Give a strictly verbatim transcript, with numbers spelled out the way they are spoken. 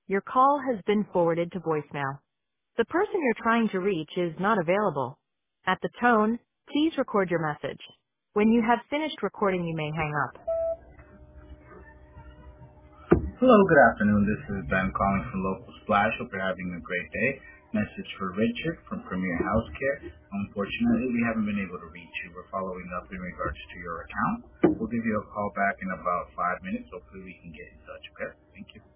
Your call has been forwarded to voicemail. The person you're trying to reach is not available. At the tone, please record your message. When you have finished recording, you may hang up. Hello, good afternoon. This is Ben calling from Local Splash. Hope you're having a great day. Message for Richard from Premier Healthcare. Unfortunately, we haven't been able to reach you. We're following up in regards to your account. We'll give you a call back in about five minutes. Hopefully we can get in touch, okay? Thank you.